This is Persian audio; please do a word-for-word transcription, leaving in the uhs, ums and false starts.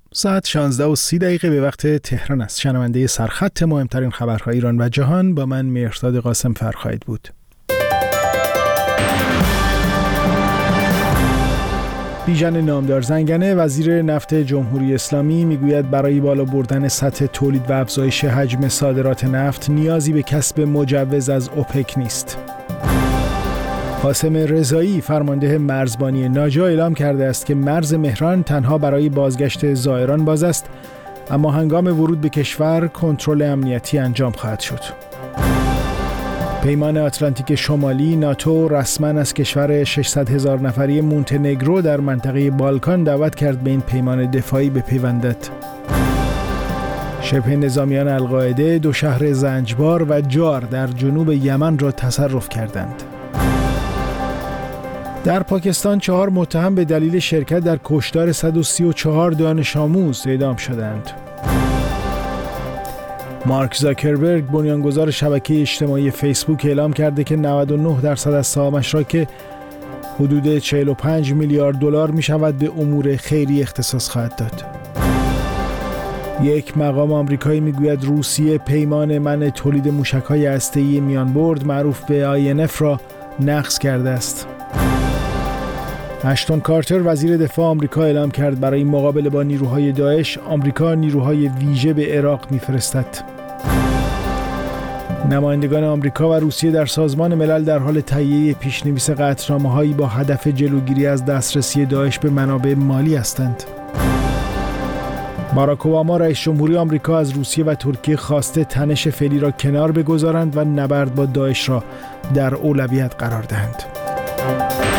ساعت شانزده و سی دقیقه به وقت تهران است. شنونده سرخط مهمترین خبرهای ایران و جهان با من مهرداد قاسم فرخواهید بود. بیژن نامدار زنگنه وزیر نفت جمهوری اسلامی میگوید برای بالا بردن سطح تولید و افزایش حجم صادرات نفت نیازی به کسب مجوز از اوپک نیست. قاسم رضایی فرمانده مرزبانی ناجا اعلام کرده است که مرز مهران تنها برای بازگشت زائران باز است، اما هنگام ورود به کشور کنترل امنیتی انجام خواهد شد. پیمان آتلانتیک شمالی ناتو رسما از کشور ششصد هزار نفری مونتنگرو در منطقه بالکان دعوت کرد به این پیمان دفاعی بپیوندد. شبه نظامیان القاعده دو شهر زنجبار و جار در جنوب یمن را تصرف کردند. در پاکستان چهار متهم به دلیل شرکت در کشتار صد و سی و چهار دانش آموز اعدام شدند. مارک زاکربرگ بنیانگذار شبکه اجتماعی فیسبوک اعلام کرده که نود و نه درصد از سهامش را که حدود چهل و پنج میلیارد دلار می شود به امور خیری اختصاص خواهد داد. یک مقام آمریکایی میگوید روسیه پیمان منع تولید موشک‌های هسته‌ای میانبرد معروف به آی ان اف را نقض کرده است. اشتون کارتر وزیر دفاع آمریکا اعلام کرد برای مقابله با نیروهای داعش آمریکا نیروهای ویژه به عراق می‌فرستد. نمایندگان آمریکا و روسیه در سازمان ملل در حال تهیه پیش‌نویس قطعنامه‌هایی با هدف جلوگیری از دسترسی داعش به منابع مالی هستند. باراک اوباما رئیس جمهوری آمریکا از روسیه و ترکیه خواسته تنش فعلی را کنار بگذارند و نبرد با داعش را در اولویت قرار دهند.